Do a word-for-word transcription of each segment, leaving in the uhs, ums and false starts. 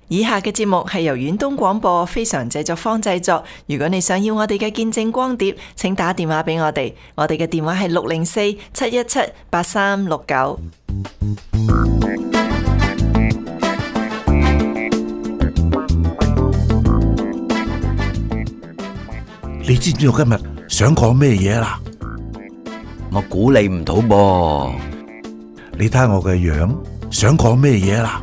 以下嘅節目係由遠東廣播非常製作坊製作。如果你想要我哋嘅見證光碟，請打電話俾我哋。我哋嘅電話係六零四七一七八三六九。 你知唔知我今日想講咩嘢啦？ 我估你唔到噃。 你睇下我嘅樣，想講咩嘢啦？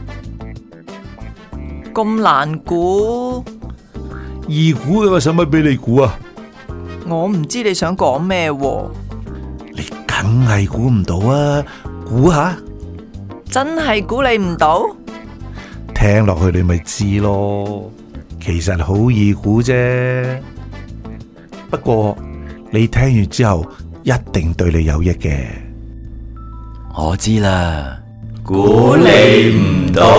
咁難估， 易估嘅，我使乜俾你估啊？ 我唔知你想講咩喎。 你梗係估唔到啊！估下， 真係估你唔到？ 聽落去你咪知咯。其實好易估啫，不過你聽完之後一定對你有益嘅。 我知啦，估你唔到。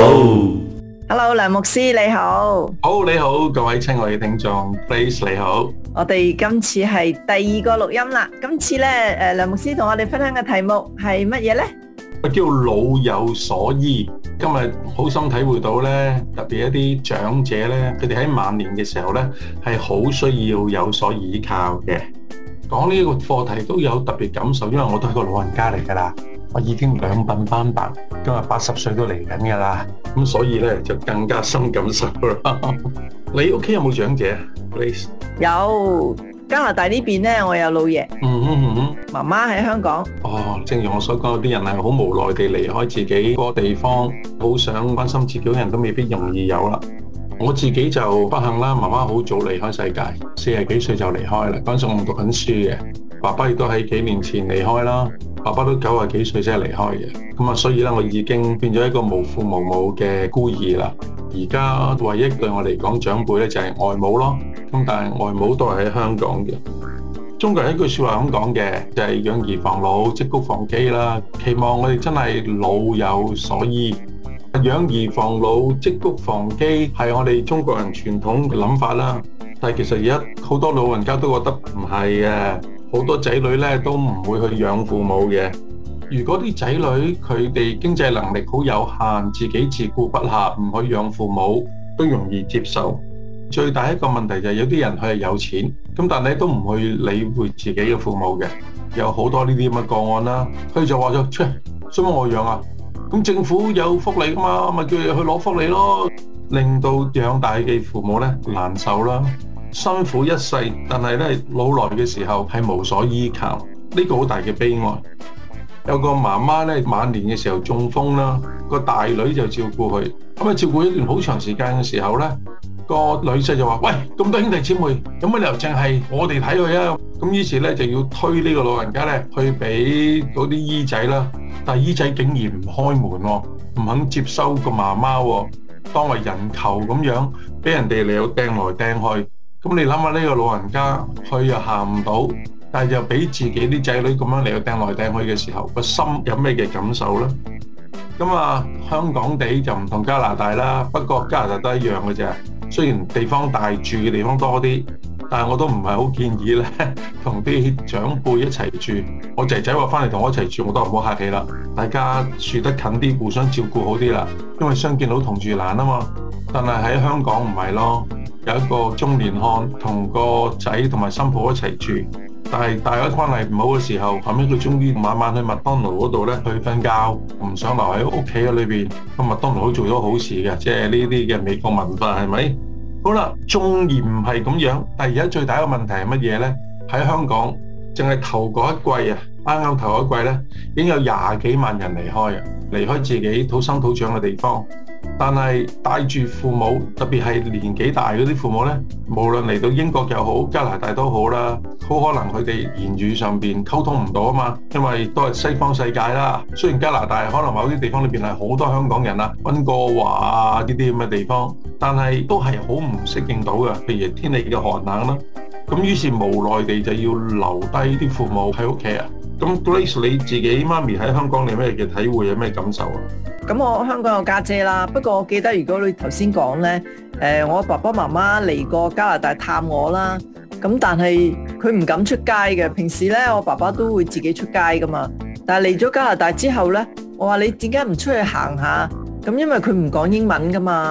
Hello， 梁牧師你好。 好，你好，各位親愛嘅聽眾 ，Grace 你好。 我哋今次係第二個錄音啦。今次咧，誒，梁牧師同我哋分享嘅題目係乜嘢咧？ 叫老有所依。今日好深體會到咧，特別一啲長者咧，佢哋喺晚年嘅時候咧，係好需要有所依靠嘅。講呢個課題都有特別感受，因為我都係個老人家嚟噶啦。我已經兩鬢斑白，今日八十歲都嚟緊㗎啦，咁所以咧就更加深感受啦。你屋企有冇長者 ？Please 有，加拿大呢邊咧，我有老爺， 嗯嗯嗯， 媽媽喺香港。 哦，正如我所講，有啲人係好無奈地離開自己個地方，好想關心自己嘅人都未必容易有啦。我自己就不幸啦，媽媽好早離開世界，四十幾歲就離開啦。嗰陣時我唔讀緊書嘅，爸爸亦都喺幾年前離開啦。爸爸都九十幾歲先係離開嘅，咁啊，所以咧我已經變咗一個無父無母嘅孤兒啦。而家唯一對我嚟講長輩咧就係外母咯，咁但係外母都係喺香港嘅。中國人一句說話咁講嘅，就係養兒防老，積穀防饑啦。期望我哋真係老有所依。養兒防老，積穀防饑係我哋中國人傳統嘅諗法啦。但係其實而家好多老人家都覺得唔係嘅。好多仔女咧都唔會去養父母嘅。如果啲仔女佢哋經濟能力好有限，自己自顧不暇，唔去養父母，都容易接受。最大一個問題就係有啲人佢係有錢，咁但係都唔去理會自己嘅父母嘅，有好多呢啲咁嘅個案啦。佢就話咗，切，使乜我養啊？咁政府有福利噶嘛，咪叫你去攞福利咯，令到養大嘅父母咧難受啦。辛苦一世，但係咧老來嘅時候係無所依靠，呢個好大嘅悲哀。有個媽媽咧晚年嘅時候中風啦，個大女就照顧佢，咁啊照顧一段好長時間嘅時候咧，個女婿就話：喂，咁多兄弟姊妹，有乜理由淨係我哋睇佢啊？咁於是咧就要推呢個老人家咧去俾嗰啲姨仔啦，但係姨仔竟然唔開門喎，唔肯接收個媽媽喎，當為人球咁樣俾人哋嚟到掟來掟去。咁你諗下呢個老人家，佢又行唔到，但係又俾自己啲仔女咁樣嚟到掟來掟去嘅時候，個心有咩嘅感受呢？咁啊，香港地就唔同加拿大啦，不過加拿大都一樣嘅啫。雖然地方大，住嘅地方多啲，但係我都唔係好建議咧，同啲長輩一齊住。我仔仔話翻嚟同我一齊住，我都唔好客氣啦。大家住得近啲，互相照顧好啲啦，因為相見好同住難啊嘛。但係喺香港唔係咯。有一個中年漢同個仔同埋新抱一齊住，但係大家關係唔好嘅時候，後尾佢終於晚晚去麥當勞嗰度咧去瞓覺，唔想留喺屋企嘅裏邊。咁麥當勞都做咗好事嘅，即係呢啲嘅美國文化係咪？好啦，縱然唔係咁樣，但係而家最大一個問題係乜嘢咧？喺香港，淨係頭嗰一季啊，啱啱頭嗰一季咧，已經有廿幾萬人離開啊，離開自己土生土長嘅地方。但係帶住父母，特別係年紀大嗰啲父母呢，無論嚟到英國又好，加拿大都好啦，好可能佢哋言語上邊溝通唔到啊嘛，因為都係西方世界啦。雖然加拿大可能某啲地方裏邊係好多香港人啊，溫哥華啊呢啲咁嘅地方，但係都係好唔適應到嘅，譬如天氣嘅寒冷啦。咁於是無奈地就要留低啲父母喺屋企啊。咁 Grace 你自己媽咪喺香港，你有咩嘅體會，有咩感受啊？ 咁我香港有家姐啦，不過我記得如果你頭先講呢，誒我爸爸媽媽嚟過加拿大探我啦，咁但係佢唔敢出街嘅，平時呢，我爸爸都會自己出街噶嘛，但係嚟咗加拿大之後呢，我話你點解唔出去行下？咁因為佢唔講英文噶嘛，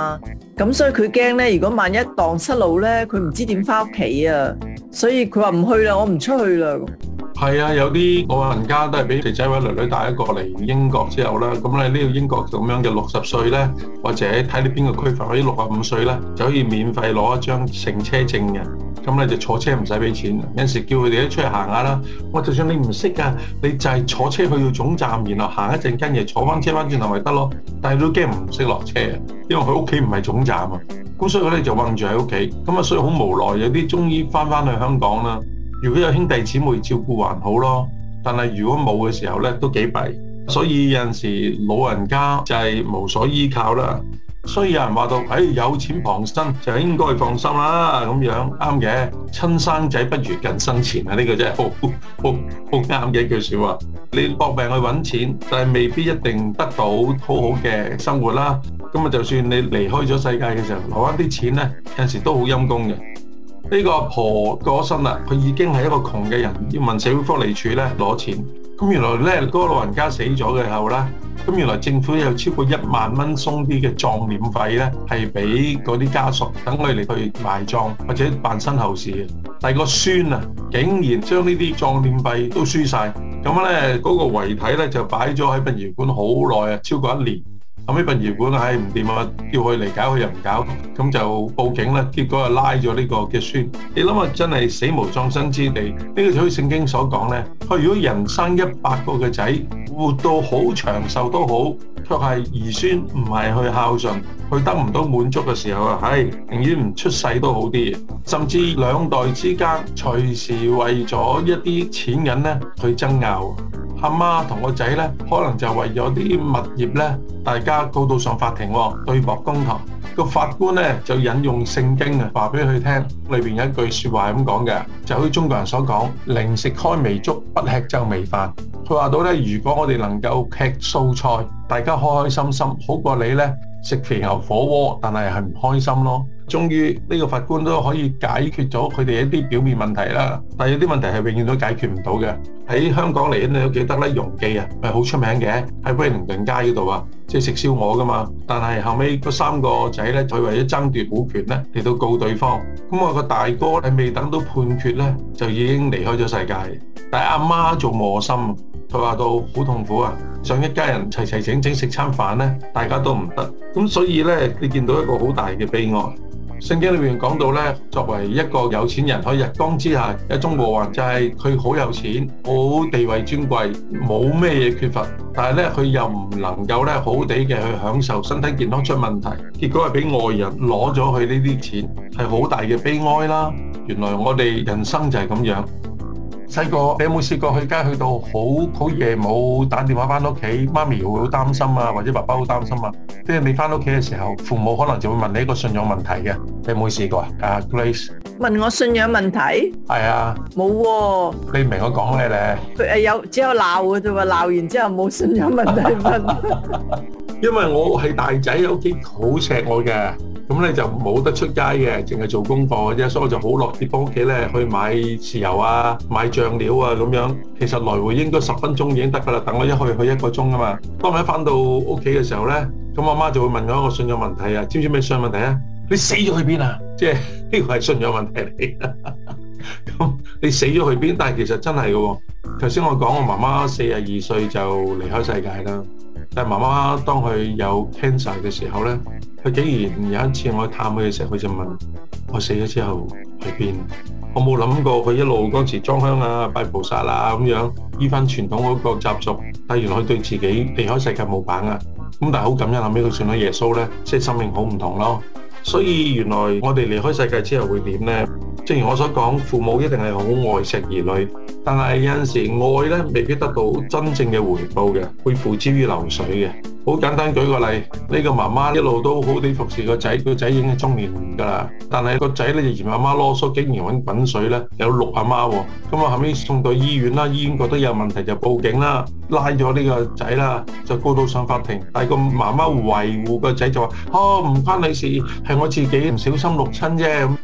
咁所以佢驚咧，如果萬一蕩失路咧，佢唔知點翻屋企啊，所以佢話唔去啦，我唔出去啦。 係啊，有啲老人家都係俾仔仔或者女女帶過嚟英國之後啦，咁咧呢個英國咁樣嘅六十歲咧，或者睇你邊個區份，或者六十五歲咧，就可以免費攞一張乘車證嘅。咁咧就坐車唔使俾錢，有陣時叫佢哋一出去行下啦。我就算你唔識㗎，你就係坐車去到總站，然後行一陣跟住坐翻車翻轉頭咪得咯。但係都驚唔識落車，因為佢屋企唔係總站啊。咁所以佢哋就韞住喺屋企，咁啊所以好無奈。有啲終於翻翻去香港啦。如果有兄弟姊妹照顧還好咯，但係如果冇嘅時候咧都幾弊。所以有陣時老人家就係無所依靠啦。所以有人話到，哎，有錢傍身就應該放心啦，咁樣啱嘅。親生仔不如近生錢啊！呢個真係好好好啱嘅一句說話。你搏命去揾錢，但係未必一定得到好好嘅生活啦。咁啊，就算你離開咗世界嘅時候，留翻啲錢咧，有陣時都好陰功嘅。呢個阿婆過咗身啦，佢已經係一個窮嘅人，要問社會福利署咧攞錢。咁原來咧嗰個老人家死咗嘅後咧，咁原來政府有超過一萬蚊鬆啲嘅葬殮費咧，係俾嗰啲家屬等佢哋去埋葬或者辦身後事嘅。但係個孫啊，竟然將呢啲葬殮費都輸晒，咁咧嗰個遺體咧就擺咗喺殯儀館好耐啊，超過一年。後尾殯儀館唉唔掂啊，叫佢嚟搞佢又唔搞，咁就報警啦。結果就拉咗呢個嘅孫。你諗下，真係死無葬身之地。呢、這個就好似聖經所講咧，佢如果人生一百個嘅仔，活到好長壽都好，卻係兒孫唔係去孝順，佢得唔到滿足嘅時候啊，唉，寧願唔出世都好啲。甚至兩代之間隨時為咗一啲錢銀咧去爭拗。阿媽同個仔咧，可能就為咗啲物業咧，大家告到上法庭喎，對簿公堂。個法官咧就引用聖經啊，話俾佢聽，裏邊有一句説話係咁講嘅，就好似中國人所講：寧食開眉粥，不吃皺眉飯。佢話到咧，如果我哋能夠吃素菜，大家開開心心，好過你咧食肥牛火鍋，但係係唔開心咯。終於呢個法官都可以解決咗佢哋一啲表面問題啦，但係有啲問題係永遠都解決唔到嘅。喺香港嚟，你都記得咧，容記啊係好出名嘅，喺威靈頓街嗰度啊，即係食燒鵝噶嘛。但係後尾嗰三個仔咧，佢為咗爭奪股權咧嚟到告對方。咁我個大哥係未等到判決咧，就已經離開咗世界。但係阿媽做磨心，佢話到好痛苦啊！想一家人齊齊整整食餐飯咧，大家都唔得。咁所以咧，你見到一個好大嘅悲哀。聖經裏面講到咧，作為一個有錢人，喺日光之下一種禍患，就係佢好有錢，好地位尊貴，冇咩嘢缺乏，但係咧佢又唔能夠咧好好地嘅去享受，身體健康出問題，結果係俾外人攞咗佢呢啲錢，係好大嘅悲哀啦。原來我哋人生就係咁樣。細個你有冇試過去街去到好好夜冇打電話翻屋企，媽咪會好擔心啊，或者爸爸好擔心啊？即係你翻屋企嘅時候，父母可能就會問你一個信仰問題嘅，你有冇試過啊？啊 Grace 問我信仰問題？ 係啊， 冇喎。 你唔明我講咩咧？ 佢誒有只有鬧嘅啫喎，鬧完之後冇信仰問題問。 因為我係大仔，屋企好錫我嘅。咁咧就冇得出街嘅，淨係做功課嘅啫，所以我就好落跌幫屋企咧去買豉油啊、買醬料啊咁樣。其實來回應該十分鐘已經得噶啦，等我一去去一個鐘啊嘛。當我一翻到屋企嘅時候咧，咁我媽就會問我一個信仰問題啊，知唔知咩信仰問題啊？你死咗去邊啊？即係呢個係信仰問題嚟。咁你死咗去邊？但係其實真係嘅喎。頭先我講我媽媽四十二歲就離開世界啦。但係媽媽當佢有 cancer 嘅時候咧，佢竟然有一次我去探佢嘅時候，佢就問我死咗之後去邊？我冇諗過佢一路嗰時裝香啊、拜菩薩啊咁樣，依翻傳統嗰個習俗。但係原來佢對自己離開世界冇把握。咁但係好感恩後尾佢信咗耶穌咧，即係生命好唔同咯。所以原來我哋離開世界之後會點咧？正如我所講，父母一定係好愛錫兒女，但係有陣時愛咧未必得到真正嘅回報嘅，會付之於流水嘅。好簡單舉個例，呢個媽媽一路都好地服侍個仔，個仔已經係中年㗎啦。但係個仔咧就嫌阿媽囉嗦，竟然揾滾水咧，有六阿媽喎。咁啊後尾送到醫院啦，醫院覺得有問題就報警啦，拉咗呢個仔啦，就告到上法庭。但係個媽媽維護個仔就話：哦，唔關你事，係我自己唔小心錄親啫。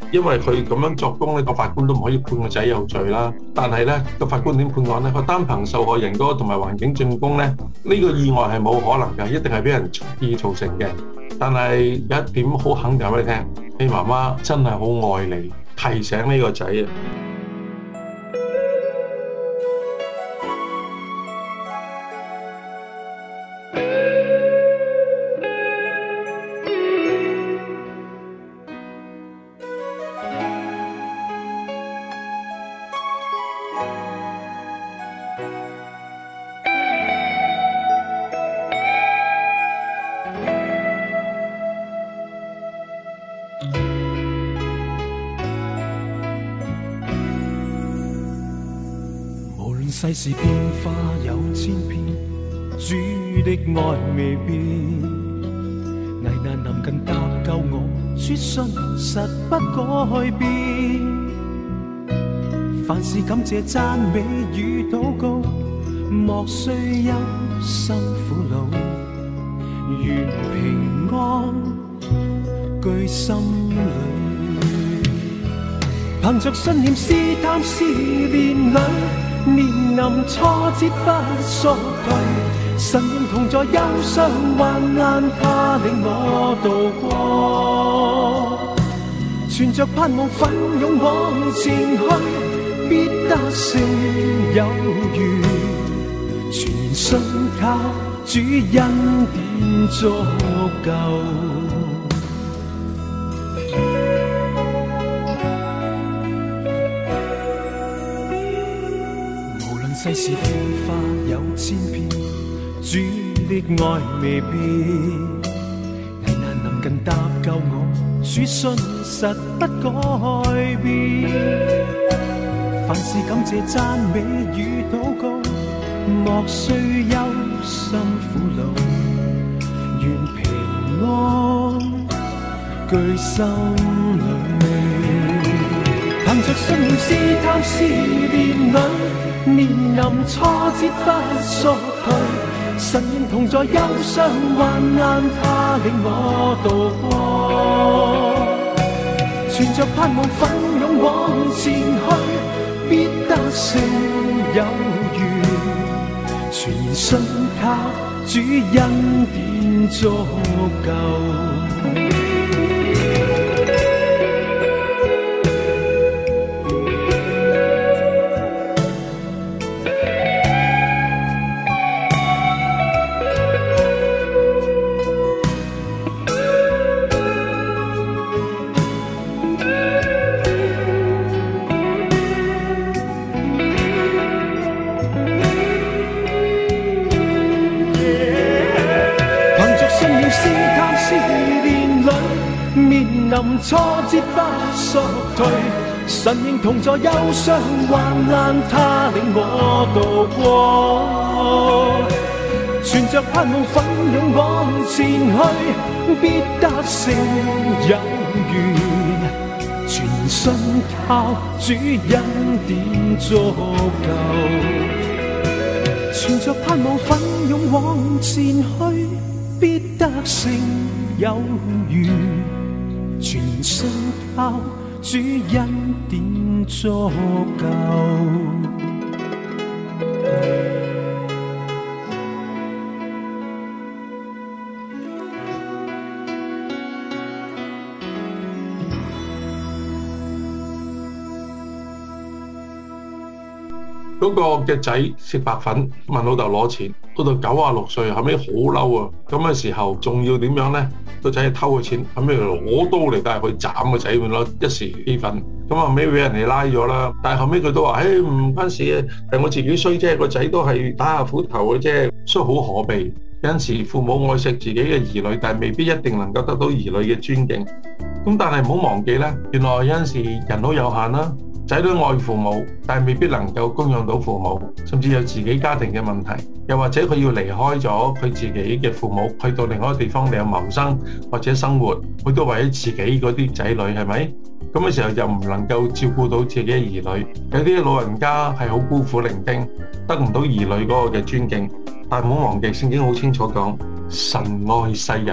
因為佢咁樣作供呢，個法官都唔可以判個仔有罪啦。但係呢個法官點判案呢？佢單憑受害人嗰個同埋環境證供呢，呢個意外係冇可能嘅，一定係俾人蓄意造成嘅。但係有一點好肯定俾你聽，你媽媽真係好愛你，提醒呢個仔啊！ 世事變化有千遍，主的愛未變，危難臨近搭救我，主信實不改變。凡事感謝讚美與禱告，莫須憂心苦惱，願平安居心裏。憑着信念試探試煉裏，面臨挫折不縮退，神應同在憂傷患難，他領我渡過。存着盼望奮勇往前去，必得勝有餘。全然信靠主恩典足夠。世事變化有千遍，主的愛未變，危難臨近搭救我，主信實不改變。凡事感謝讚美與禱告，莫須憂心苦惱，願平安居心裏。憑着信念試探試煉裏，面臨挫折不縮退，神應同在憂傷患難，他領我渡過。存着盼望奮勇往前去，必得勝有餘。全然信靠主恩典足夠。臨挫折不縮退，神應同在憂傷患難，他領我渡過。存着盼望奮勇往前去，必得勝有餘。全然信靠主恩典足夠。存着盼望奮勇往前去，必得勝有餘。全然信靠主恩典足夠。 嗰個嘅仔食白粉，問老豆攞錢，老豆九啊六歲，後尾好嬲啊！咁嘅時候仲要點樣呢？個仔係偷佢錢，後尾攞刀嚟帶佢斬個仔，咪咯一時氣憤。咁後尾俾人哋拉咗啦。但係後尾佢都話：，誒唔關事嘅，係我自己衰啫，個仔都係打下斧頭嘅啫。所以好可悲。有陣時父母愛惜自己嘅兒女，但係未必一定能夠得到兒女嘅尊敬。咁但係唔好忘記咧，原來有陣時人好有限啦。仔女愛父母，但係未必能夠供養到父母，甚至有自己家庭嘅問題，又或者佢要離開咗佢自己嘅父母，去到另外一個地方嚟謀生或者生活，佢都為咗自己嗰啲仔女，係咪？咁嘅時候又唔能夠照顧到自己嘅兒女，有啲老人家係好孤苦伶仃，得唔到兒女嗰個嘅尊敬。但係唔好忘記，聖經好清楚講，神愛世人，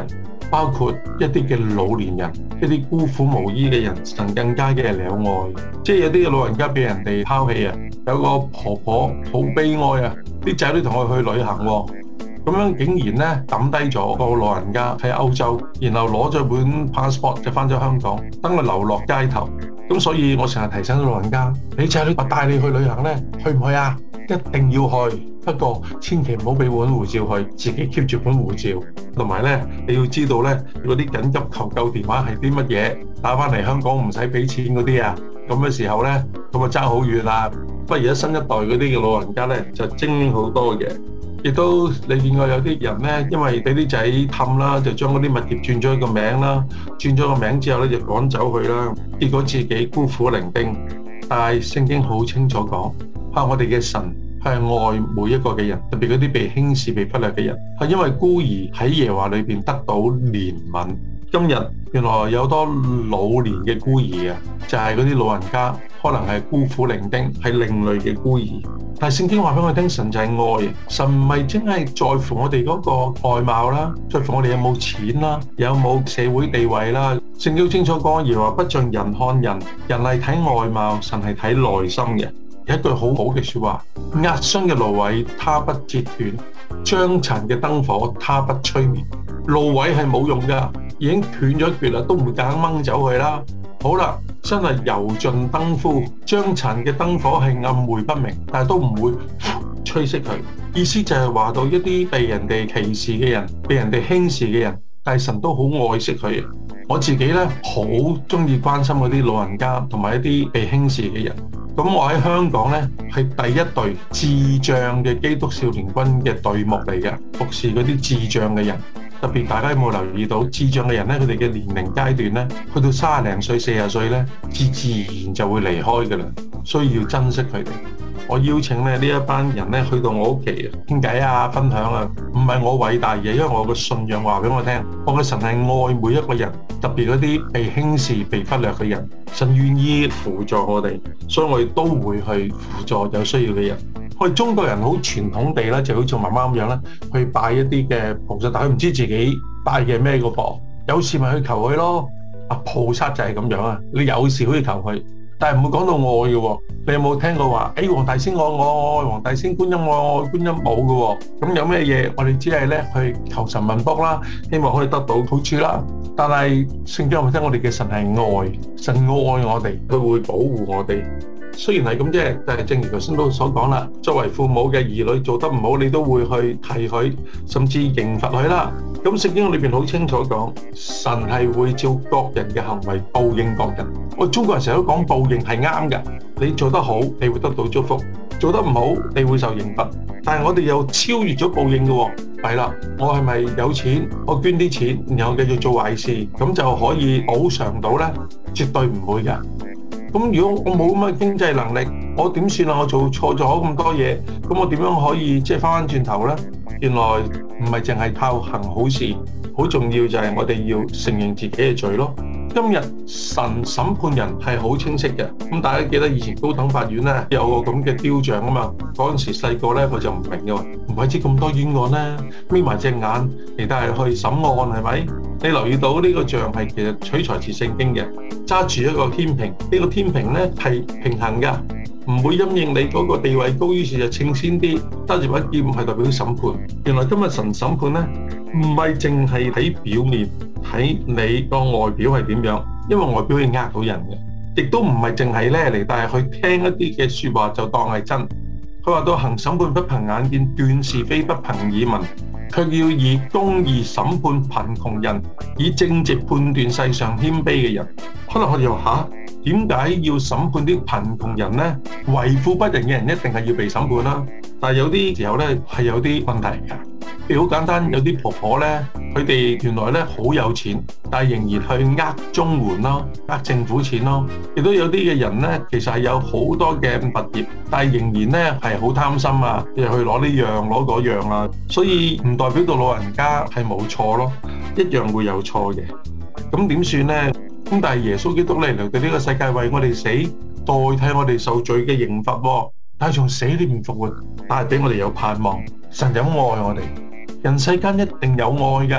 包括一啲嘅老年人，一啲孤苦無依嘅人，神更加嘅了愛。即係有啲嘅老人家俾人哋拋棄啊，有個婆婆好悲哀啊，啲仔女同佢去旅行喎，咁樣竟然咧抌低咗個老人家喺歐洲，然後攞咗本 passport 就翻咗香港，等佢流落街頭。咁所以我成日提醒老人家，你仔女話帶你去旅行咧，去唔去啊？一定要去，不過千祈唔好俾本護照去，自己 keep 住本護照。同埋咧，你要知道咧，嗰啲緊急求救電話係啲乜嘢，打翻嚟香港唔使俾錢嗰啲啊。咁嘅時候咧，咁啊爭好遠啦。不過而家新一代嗰啲嘅老人家咧，就精明好多嘅。亦都你見過有啲人咧，因為俾啲仔氹啦，就將嗰啲物業轉咗個名啦，轉咗個名之後咧就趕走佢啦，結果自己孤苦伶仃。但係聖經好清楚講，係我哋嘅神係愛每一個嘅人，特別嗰啲被輕視、被忽略嘅人，係因為孤兒喺耶和華裏邊得到憐憫。今日原來有多老年嘅孤兒啊，就係嗰啲老人家，可能係孤苦伶仃，係另類嘅孤兒。但係聖經話俾我聽，神就係愛，神唔係真係在乎我哋嗰個外貌啦，在乎我哋有冇錢啦，有冇社會地位啦。聖經清楚講，耶和華不像人看人，人係睇外貌，神係睇內心嘅。有一句好好嘅說話，壓傷嘅蘆葦他不折斷，將殘嘅燈火他不吹滅。蘆葦係冇用噶，已經斷咗一橛啦，都唔會夾硬掹走佢啦。好啦，真係油盡燈枯，將殘嘅燈火係暗昧不明，但係都唔會吹熄佢。意思就係話到一啲被人哋歧視嘅人，被人哋輕視嘅人，但係神都好愛惜佢。我自己咧好中意關心嗰啲老人家同埋一啲被輕視嘅人。咁我喺香港咧係第一隊智障嘅基督少年軍嘅隊目嚟嘅，服侍嗰啲智障嘅人。特別大家有冇留意到智障嘅人咧，佢哋嘅年齡階段咧，去到三十零歲、四十歲咧，自自然就會離開㗎啦，所以要珍惜佢哋。我邀請咧呢一班人咧去到我屋企傾偈啊、分享啊，唔係我偉大嘢，因為我嘅信仰話俾我聽，我嘅神係愛每一個人，特別嗰啲被輕視、被忽略嘅人，神願意輔助我哋，所以我哋都會去輔助有需要嘅人。我哋中國人好傳統地咧，就好似媽媽咁樣咧，去拜一啲嘅菩薩，但佢唔知自己拜嘅咩個噃，有事咪去求佢咯。啊，菩薩就係咁樣啊，你有事可以求佢。但係唔會講到愛嘅喎，你有冇聽過話？誒、哎，黃大仙愛我愛，黃大仙觀音愛我觀音冇嘅喎。咁有咩嘢？我哋只係咧去求神問卜啦，希望可以得到好處啦。但係聖經有冇聽？我哋嘅神係愛，神愛我哋，佢會保護我哋。雖然係咁啫，但係正如頭先都所講啦，作為父母嘅兒女做得唔好，你都會去提佢，甚至刑罰佢啦。咁聖經裏邊好清楚講，神係會照各人嘅行為報應各人。我中國人成日都講報應係啱嘅，你做得好，你會得到祝福；做得唔好，你會受刑罰。但係我哋又超越咗報應嘅喎，係啦，我係咪有錢，我捐啲錢，然後繼續做壞事，咁就可以補償到呢？絕對唔會㗎。咁如果我冇咁嘅經濟能力，我點算啊？我做錯咗咁多嘢，咁我點樣可以即係翻翻轉頭呢？原來唔係淨係靠行好事，好重要就係我哋要承認自己嘅罪咯。今日神審判人係好清晰嘅，咁大家記得以前高等法院咧有個咁嘅雕像啊嘛，嗰陣時細個咧佢就唔明嘅喎，唔怪之咁多冤案咧，眯埋隻眼嚟都係去審案係咪？你留意到呢個像係其實取材自聖經嘅，揸住一個天平，呢個天平咧係平衡㗎，唔會因應你嗰個地位高於是就稱先啲，揸住把劍係代表審判。原來今日神審判咧唔係淨係睇表面。睇你個外表係點樣，因為外表係呃到人嘅，亦都唔係淨係咧嚟，但係去聽一啲嘅說話就當係真。佢話到行審判不憑眼見，斷是非不憑耳聞，卻要以公義審判貧窮人，以正直判斷世上謙卑嘅人。可能我哋話吓，點解要審判啲貧窮人呢？為富不仁嘅人一定係要被審判啦。但係有啲時候咧係有啲問題嘅。譬如好簡單，有啲婆婆咧，佢哋原來咧好有錢，但係仍然去呃綜援咯，呃政府錢咯。亦都有啲嘅人咧，其實係有好多嘅物業，但係仍然咧係好貪心啊，又去攞呢樣攞嗰樣啊。所以唔代表到老人家係冇錯咯，一樣會有錯嘅。咁點算咧？咁但係耶穌基督嚟到呢個世界為我哋死，代替我哋受罪嘅刑罰喎。但係從死裏面復活，但係俾我哋有盼望。神有愛我哋。人世間一定有愛㗎，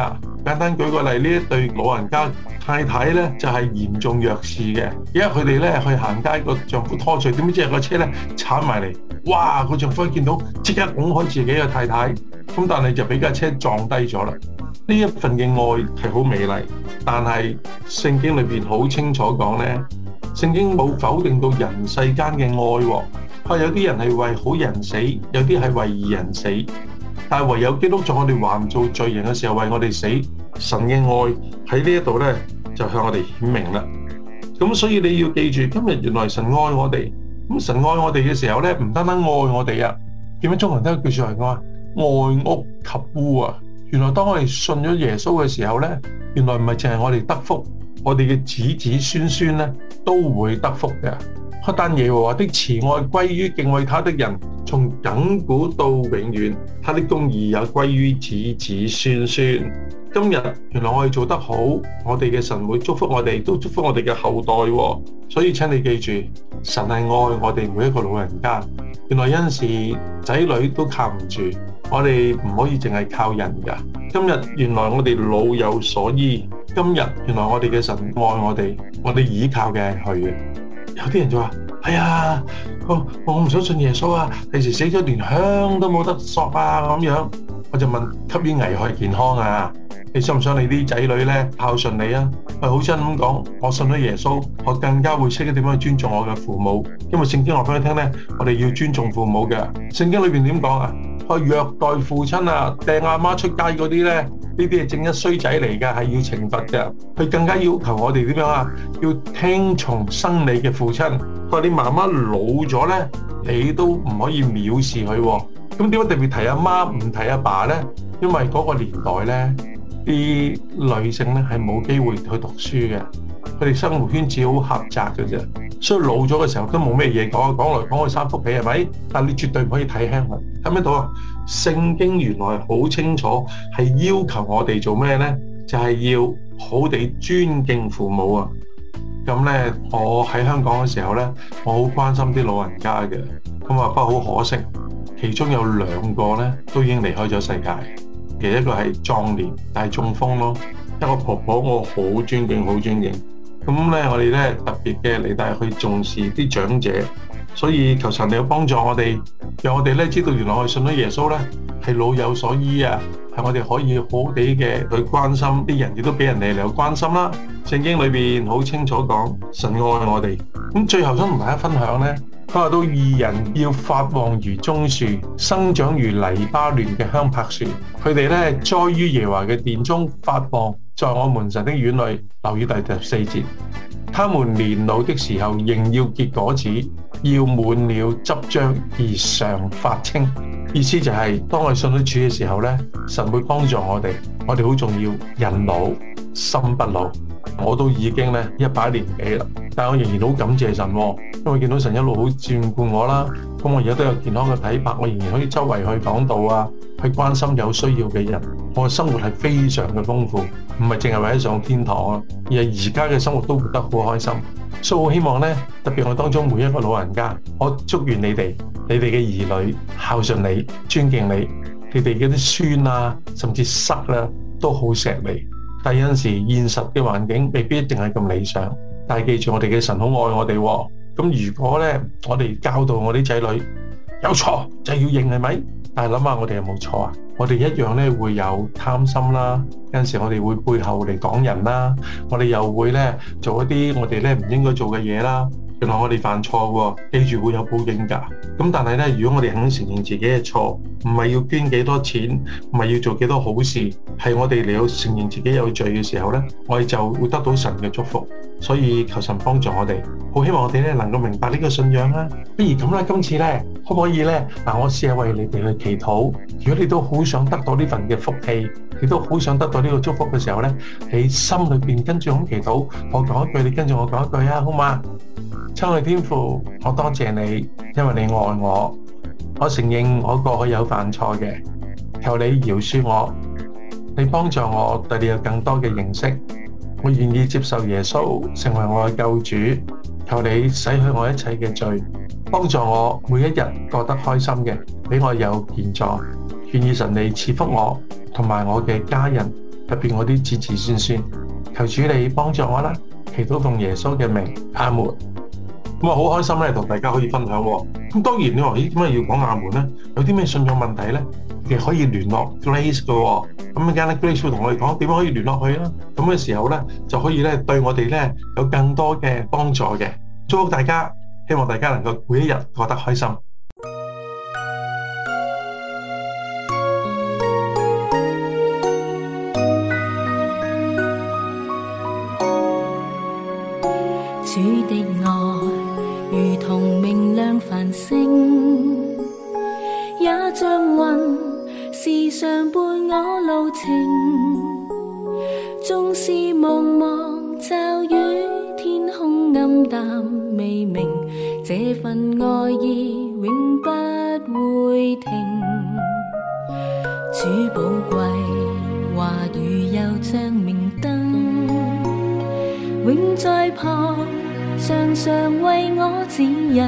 簡單舉個例，呢一對老人家太太咧就係、是、嚴重弱視嘅，因為佢哋咧去行街，個丈夫拖住，點知有個車咧鏟埋嚟，哇！個丈夫一見到即刻拱開自己嘅太太，咁但係就俾架車撞低咗啦。呢一份嘅愛係好美麗，但係聖經裏邊好清楚講咧，聖經冇否定到人世間嘅愛喎。佢有啲人係為好人死，有啲係為義人死，但係唯有基督在我哋還做罪人嘅時候為我哋死，神嘅愛喺呢一度咧就向我哋顯明啦。咁所以你要記住，今日原來神愛我哋，咁神愛我哋嘅時候咧，唔單單愛我哋啊，點解中國人都有句說話講啊，愛屋及烏啊。原來當我哋信咗耶穌嘅時候咧，原來唔係淨係我哋得福，我哋嘅子子孫孫咧都會得福嘅。但耶和華的慈愛歸於敬畏他的人，從亙古到永遠，他的公義也歸於子子孫孫。今日原來我哋做得好，我哋嘅神會祝福我哋，都祝福我哋嘅後代喎。所以請你記住，神係愛我哋每一個老人家。原來有陣時仔女都靠唔住，我哋唔可以淨係靠人㗎。今日原來我哋老有所依，今日原來我哋嘅神愛我哋，我哋依靠嘅係佢嘅。有啲人就話：哎呀，我我唔想信耶穌啊！第時死咗連香都冇得索啊咁樣。我就問：給予危害健康啊？你想唔想你啲仔女咧孝順你啊？我好真咁講，我信咗耶穌，我更加會識得點樣去尊重我嘅父母。因為聖經話俾你聽咧，我哋要尊重父母嘅。聖經裏邊點講啊？佢虐待父親啊，掟阿媽出街嗰啲咧，呢啲係正一衰仔嚟㗎，係要懲罰嘅。佢更加要求我哋點樣啊？要聽從生你嘅父親。佢話你媽媽老咗咧，你都唔可以藐視佢喎。咁點解特別提阿媽唔提阿爸咧？因為嗰個年代咧，啲女性咧係冇機會去讀書嘅，佢哋生活圈子好狹窄嘅啫。所以老咗嘅時候都冇咩嘢講，講來講去三幅被係咪？但你絕對唔可以睇輕佢。睇唔睇到啊？聖經原來好清楚係要求我哋做咩咧？就係、是、要好地尊敬父母啊！咁咧，我喺香港嘅時候咧，我好關心啲老人家嘅。咁啊，不過好可惜，其中有兩個咧都已經離開咗世界。其實一個係壯年，但係中風咯。一個婆婆我好尊敬，好尊敬。咁咧，我哋咧特別嘅嚟帶去重視啲長者，所以求神你要幫助我哋，讓我哋咧知道原來我哋信咗耶穌咧係老有所依啊，係我哋可以好好地嘅去關心啲人，亦都俾人哋嚟去關心啦。聖經裏邊好清楚講神愛我哋。咁最後想同大家分享咧，佢話到義人要發旺如棕樹，生長如黎巴嫩嘅香柏樹。佢哋咧栽於耶和華嘅殿中發旺，在我們神的院裏。留意第十四節，他們年老的時候仍要結果子，要滿了汁漿而常發青。意思就係、是、當我哋信咗主嘅時候咧，神會幫助我哋。我哋好重要，人老心不老。我都已經咧一把年紀啦，但我仍然好感謝神，因為見到神一路好照顧我啦。咁我而家都有健康嘅體魄，我仍然可以周圍去講道啊，去關心有需要嘅人。我嘅生活係非常嘅豐富，唔係淨係為咗上天堂啊，而係而家嘅生活都活得好開心。所以我希望咧，特別我當中每一個老人家，我祝願你哋、你哋嘅兒女孝順你、尊敬你，你哋嗰啲孫啊，甚至侄啊，都好錫你。但係有陣時現實嘅環境未必一定係咁理想，但係記住我哋嘅神好愛我哋喎。咁如果咧，我哋教導我啲仔女有錯就要認，係咪？但係諗下我哋有冇錯啊？我哋一樣咧會有貪心啦，有陣時我哋會背後嚟講人啦，我哋又會咧做一啲我哋咧唔應該做嘅嘢啦。原來我哋犯錯喎，記住會有報應㗎。咁但係咧，如果我哋肯承認自己嘅錯，唔係要捐幾多錢，唔係要做幾多好事，係我哋嚟到承認自己有罪嘅時候咧，我哋就會得到神嘅祝福。所以求神幫助我哋，好希望我哋咧能夠明白呢個信仰啦。不如咁啦，今次咧可唔可以咧？嗱，我試下為你哋去祈禱。如果你都好想得到呢份嘅福氣，你都好想得到呢個祝福嘅時候咧，你心裏邊跟住咁祈禱，我講一句，你跟住我講一句啊，好嘛？親愛天父，我多謝你，因為你愛我。我承認我過去有犯錯嘅，求你饒恕我，你幫助我對你有更多嘅認識。我願意接受耶穌成為我嘅救主，求你洗去我一切嘅罪，幫助我每一日過得開心嘅，俾我有健壯。願意神你賜福我同埋我嘅家人， 特別我啲子子孫孫，求主你幫助我啦，祈禱奉耶穌嘅名，阿門。咁啊，好開心咧，同大家可以分享喎。咁當然你話，咦，點解要講阿門咧？有啲咩信仰問題咧？亦可以聯絡 Grace 嘅喎。咁陣間咧 Grace 會同我哋講點樣可以聯絡佢啦。咁嘅時候咧，就可以咧對我哋咧有更多嘅幫助嘅。祝福大家，希望大家能夠每一日過得開心。 主的愛如同明亮繁星，也像雲時常伴我路程。縱是茫茫驟雨，天空暗淡未明，這份愛意永不會停。主寶貴話語又像明燈，永在旁，常常為我指引。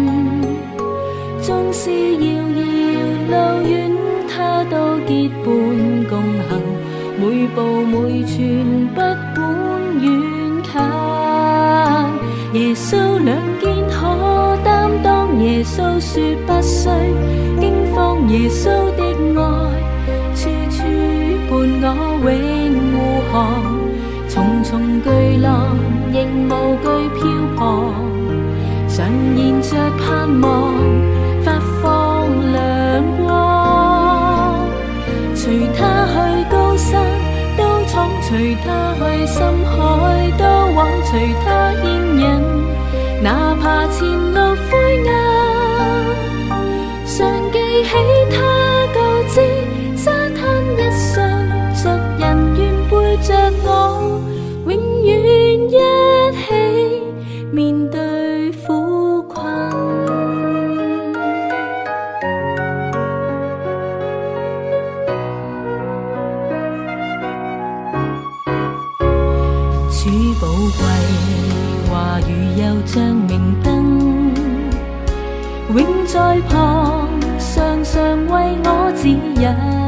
縱是遙遙路遠，他都結伴共行，每步每寸不管遠近。耶穌兩肩可擔當，耶穌說不需驚慌，耶穌的愛處處伴我永護航。重重巨浪亦無懼漂泊，常燃着盼望，發放亮光。隨他去高山都闖，隨他去深海都往，隨他牽引，哪怕前路灰暗，常記起他告知沙灘一雙族人願背着我，永遠一起面對苦困。主寶貴話語又像明燈，永在旁，常常為我指引。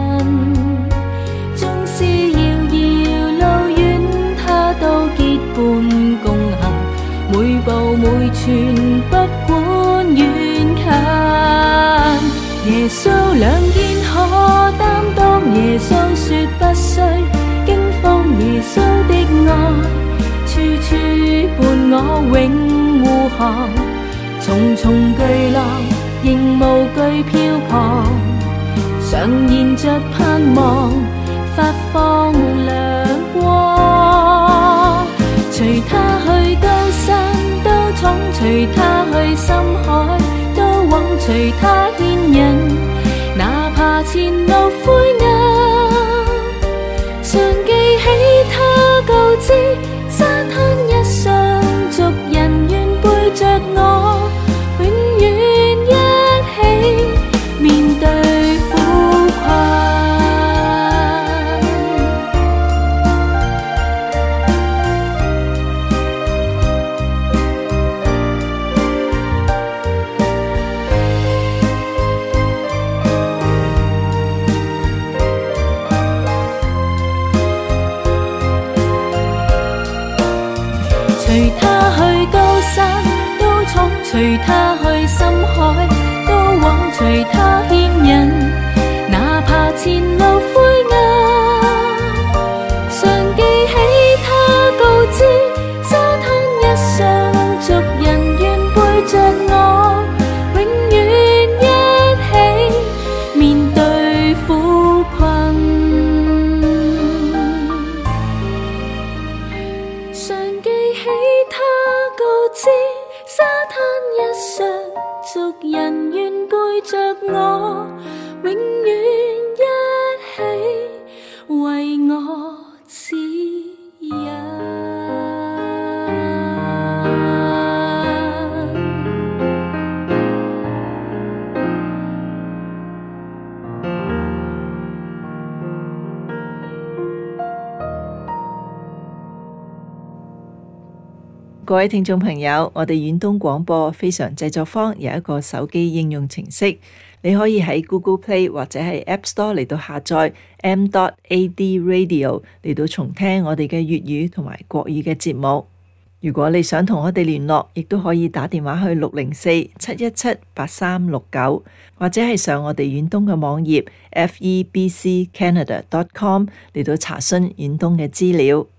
縱是遙遙路遠，他都結伴共行，每步每寸不管遠近。耶穌兩肩可擔當，耶穌說不需驚慌，耶穌的愛處處伴我永護航。重重巨浪仍無懼漂泊，常燃着盼望，發放亮光。隨他去高山都闖，隨他去深海都往，隨他牽引，哪怕前路灰暗，常記起他告知沙灘一雙族人願背着我，永遠一起面對苦困。隨他去高山都闖，隨他去深海都往，隨他牽引，哪怕前路灰暗，常記起他告知沙灘一雙族人願背着我，永遠一起面對苦困。常記起他告知沙灘一雙族人願背着我，永遠一起為我指引。 各位聽眾朋友，我哋遠東廣播非常製作坊有一個手機應用程式，你可以喺 Google Play 或者係 App Store 嚟到下載 m dot a d radio 嚟到重聽我哋嘅粵語同埋國語嘅節目。如果你想同我哋聯絡，亦都可以打電話去六零四七一七八三六九，或者係上我哋遠東嘅網頁 f e b c canada dot com 嚟到查詢遠東嘅資料。